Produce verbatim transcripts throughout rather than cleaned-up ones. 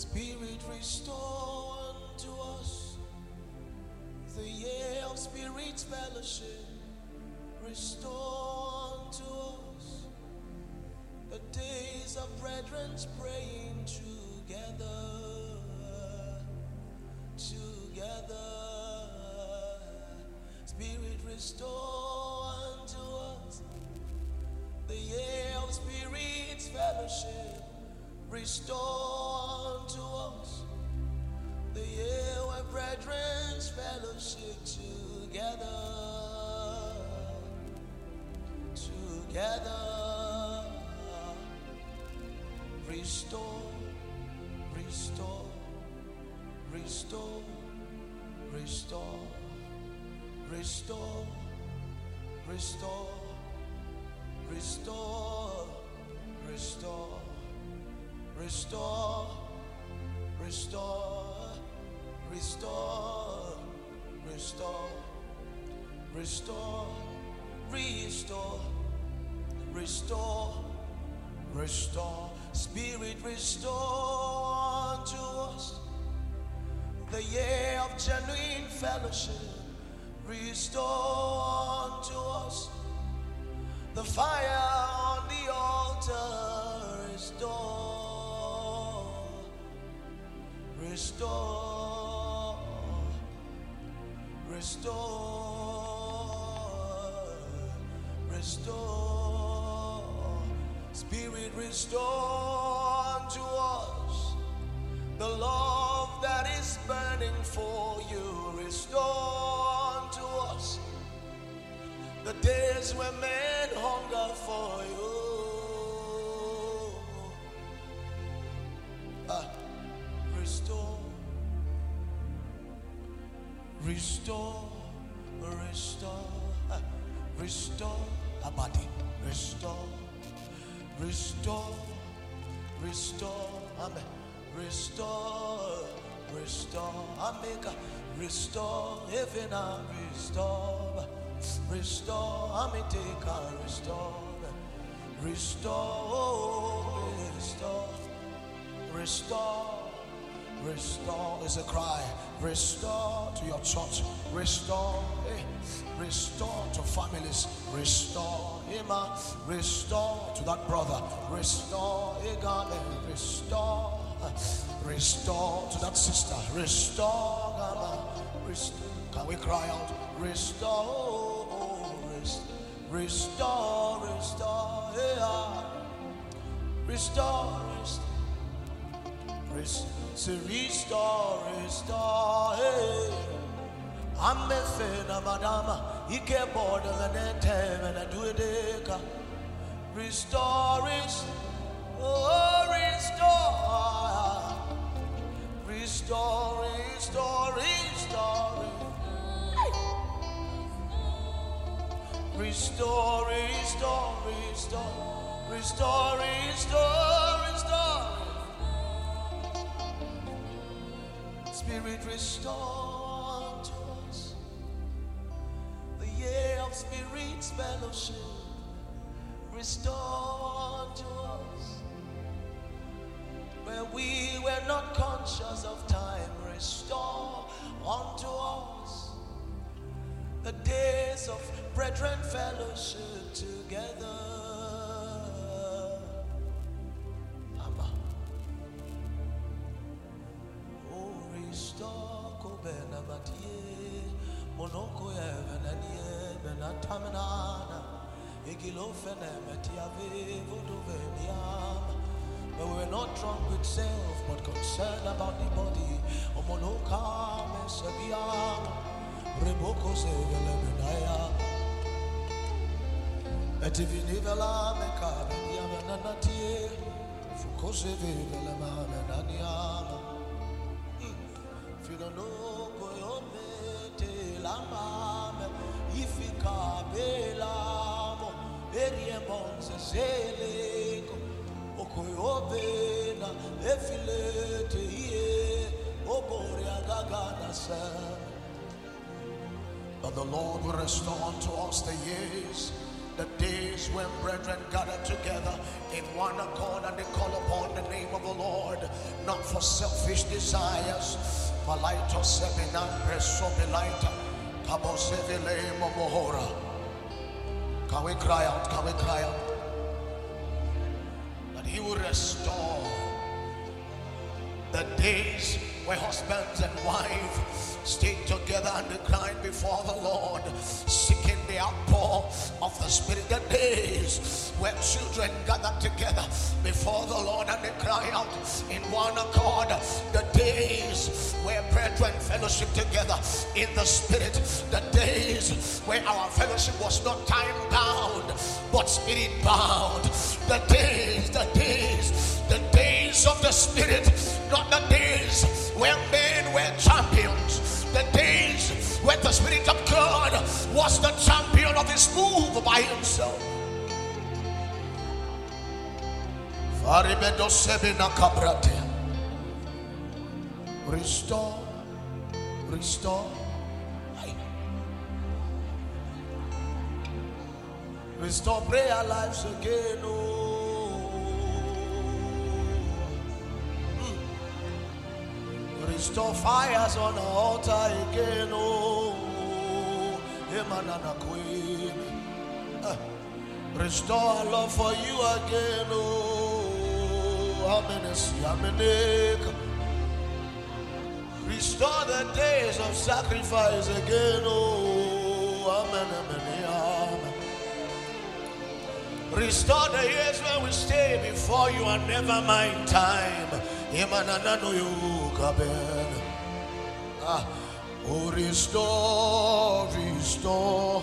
Spirit, restore unto us the year of Spirit's fellowship. Restore unto us the days of brethren praying together, together. Spirit, restore unto us the year of Spirit's fellowship. Restore unto us the year where brethren's fellowship together, together. Restore, restore, restore, restore, restore, restore, restore, restore. Restore, restore, restore, restore, restore, restore, restore, restore. Spirit, restore unto us the year of genuine fellowship. Restore unto us the fire on the altar. Restore. Restore, restore, restore. Spirit, restore unto us the love that is burning for you. Restore unto us the days when men hunger for you. Uh, Restore, restore, restore, restore, abadi, restore, restore, restore, amen, restore, restore, ameka, restore, even a restore, restore, ameteka, restore, restore, restore, restore. Restore is a cry. Restore to your church. Restore, eh, restore to families. Restore, Ima. Restore to that brother. Restore, Egame. Restore, restore to that sister. Restore, Gama. Restore. Can we cry out? Restore, restore, restore, restore, yeah. Restore, restore. Say restore, restore, hey. I'm a fan of Madama. He can't board and then time and I do it. Restore, restore, restore, restore, restore, restore, restore, restore, restore, restore, restore, restore. Spirit, restore to us the year of Spirit's fellowship. Restore to us where we were not conscious of time. Restore unto us the days of brethren fellowship together. Restore, Kobena Matie, Monoko Evananie, Benatamanana, Igilofene, Metiave, Vodoveniam. But we're not drunk with self, but concerned about the body. Omoloka, Mesabiam, Reboko Sevelebenaya, Etivinivela, Mekabia, Nanatie, Fukosevela, Menaniam. If you don't know, go home, tell Amam, if you can't be Lamo, Eria Mons, Selego, Okoyobena, Efilete, Oboria Gagana, Sam. But the Lord will restore unto us the years the days when brethren gather together in one accord and they call upon the name of the Lord, not for selfish desires. Malaito seminan preso belaita kabo sevile momohora. Can we cry out? Can we cry out? That He will restore the days where husbands and wives stayed together and they cried before the Lord, seeking the outpour of the Spirit. The days where children gathered together before the Lord and they cry out in one accord. The days where brethren fellowship together in the Spirit. The days where our fellowship was not time bound but spirit bound. The days, the days, the days of the Spirit, not the days where men were champions. The days when the Spirit of God was the champion of His move by Himself. Restore, restore, restore prayer lives again. Oh, mm. Restore fires on the altar again. Oh, Emanana Queen. Uh. Restore our love for you again. Oh, Amenes, Amenek. Restore the days of sacrifice again. Oh, Amen, Amen, Amen. Restore the years when we stay before you and never mind time. Ah, oh, restore, restore,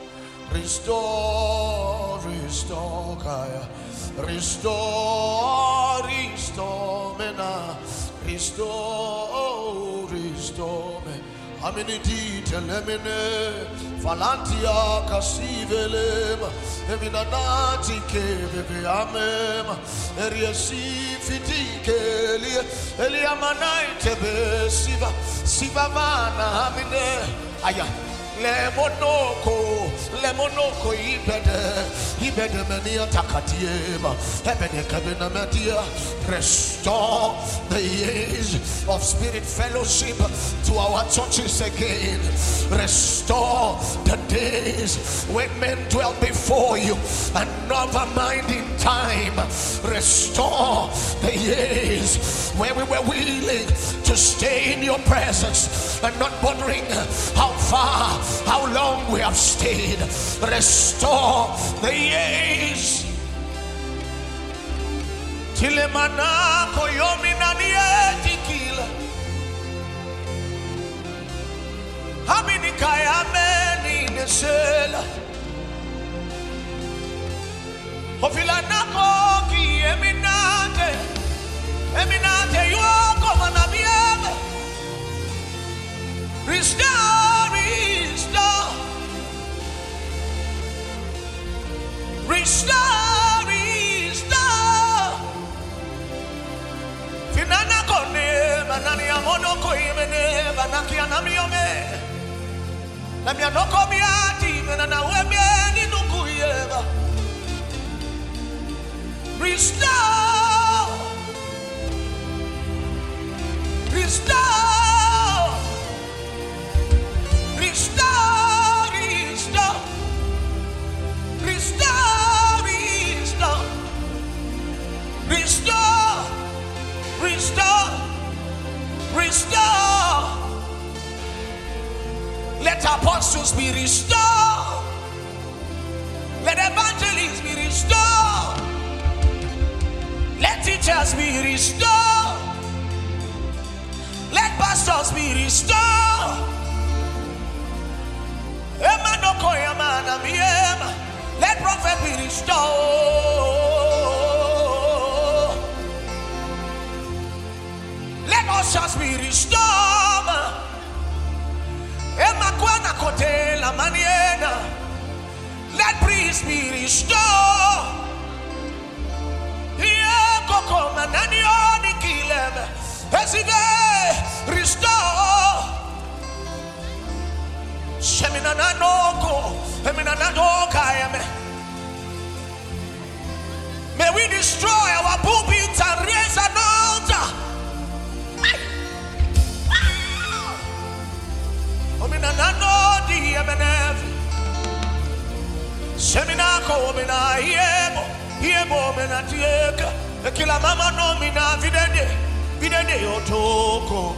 restore, restore, Kaya. Restore, restore, Mena. Restore, restore me. Aminiti telemine, Falantia casivelem, Eminanati keve amem, Eriesi fitikelia, Eliamanai tebe siva, Sivavana amine, Aya. Lemonoko, lemonoko, ibede, ibede mania takatiema, ebede kabina media. Restore the years of spirit fellowship to our churches again. Restore the days when men dwelt before you and never minding time. Restore the years where we were willing to stay in your presence and not wondering how far, how long we have stayed. Restore the years. Tilemana koyomina nietikila. Hamini kayameni nesela. Ofilanako ki eminate, eminate yuko manabieme. Restore, restore, restore, restore. Finana kone, manani amono koimene, banaki anamiome. Namia noko miati, menana weme ni nukuyeva. Restore, restore, restore, restore, restore, restore, restore, restore, restore. Let apostles be restored. Let evangelists be restored. Let teachers be restored. Let pastors be restored. Let prophets be restored. Let ushers be restored. Let priests be restored. Restore. Sheminana noko, eminana doka yame. May we destroy our pulpits and raise an altar. Ominanano di emenev. Seminako omina yemo. Yemo menatieka. Ekila mama no mina vidende. Vidende yotoko.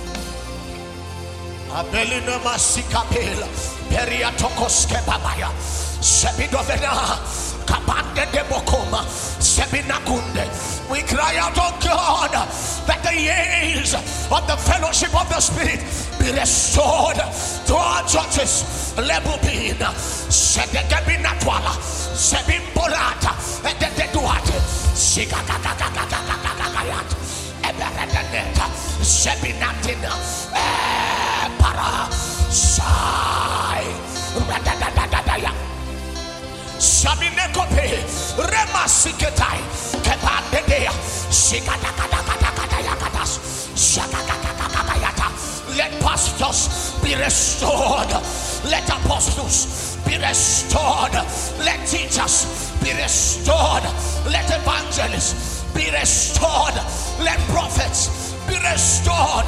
Abelina masikapela. Peria tokoske babaya. Sebidovena. Kapande de bokoma. Sebinakunde. We cry out, oh God, that the years of the fellowship of the Spirit be restored to our churches. Lebubina, Sedekabinatwala, Sebimborata, and the Deduate, Sigagagagagagagagayat, Eberedaneta, Sebinatina, Para, Sai, Radadadadaya. Sabinekope, Remasiketai, Kepandea, Sikadakadakadakadayakatas, Sakadakadakadayata. Let pastors be restored. Let apostles be restored. Let teachers be restored. Let evangelists be restored. Let prophets be restored.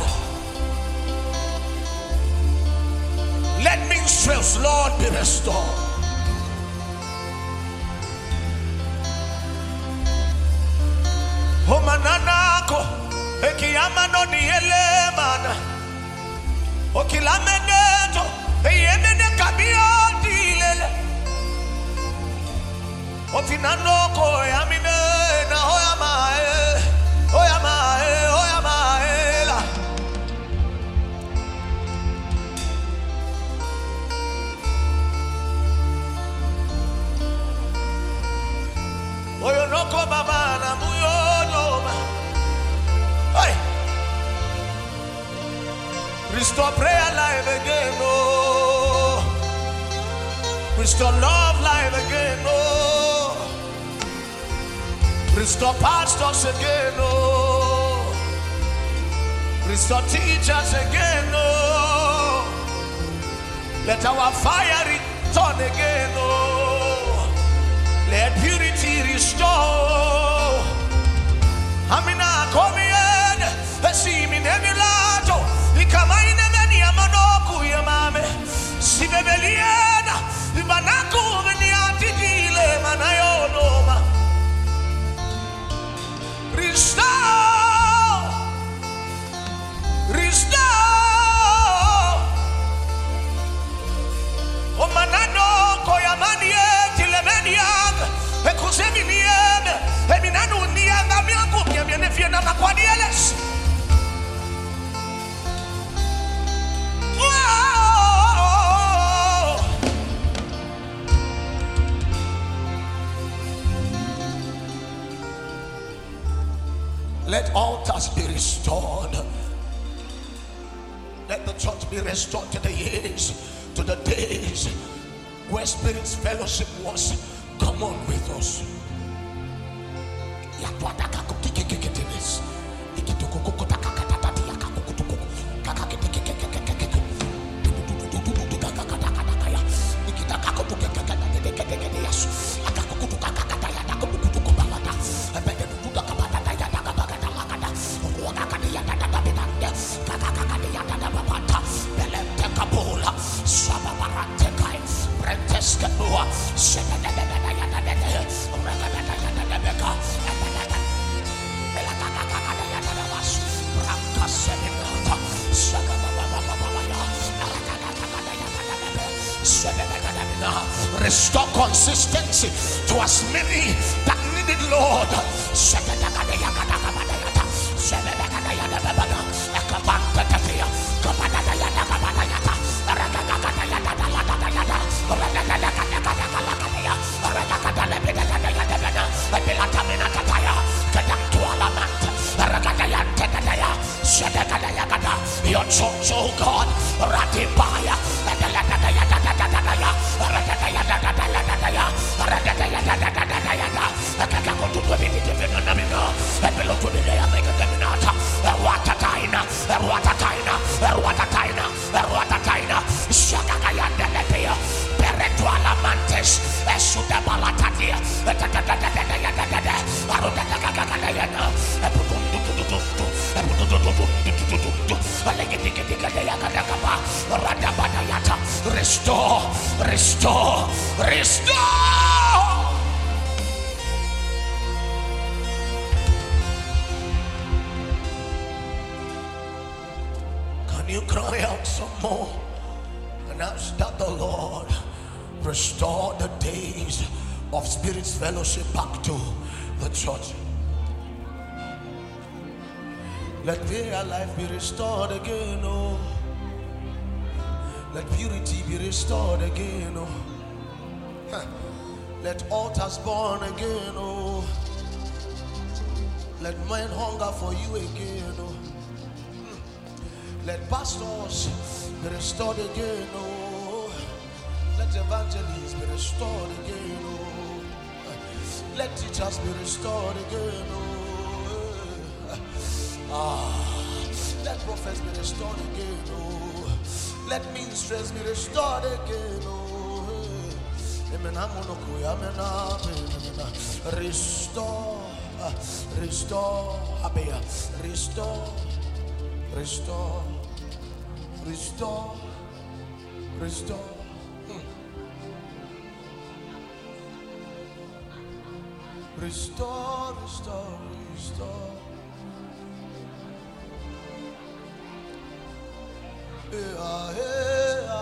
Let minstrels, Lord, be restored. Homananako, Ekiyamano Nielemana, Okilameneto, Eyemene Kabio Dilele, Ofinanoko, Yamine, Nahoyamae, Oyamae, Oyamaela. Oyonoko Babana, Muyo. Restore prayer life again, oh. Restore love life again, oh. Restore pastors again, oh. Restore teachers again, oh. Let our fire return again, oh. Let purity restore. Amina come in, see me nebulato. Ikamaine meni amanoku yamame. Sibebeliana, ibanaku meni atidile manayonoma. Restore, restore. Omanano koyamani tilemeniag. Ekusemi nieme, eminanu nianga miangu miamene fiena makwadiales. Let altars be restored. Let the church be restored to the years, to the days where Spirit's fellowship was. Come on with us. Restore consistency to as many that needed, Lord. Your church, oh God, Ratibaya, Peretuala Mantes, Esuda Balatadia, Restore, restore, restore. Can you cry out some more and ask that the Lord restore the days of Spirit's fellowship back to the church? Let prayer life be restored again, oh. Let purity be restored again, oh. Huh. Let altars burn again, oh. Let men hunger for you again, oh. Let pastors be restored again, oh. Let evangelists be restored again, oh. Let teachers be restored again, oh. Ah, let prophets be restored again, oh. Let ministries be restored again, oh. Restore, restore, restore, restore, restore, restore. Hmm. Restore, restore, restore. Yeah, yeah.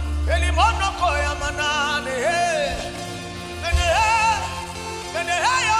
Hey,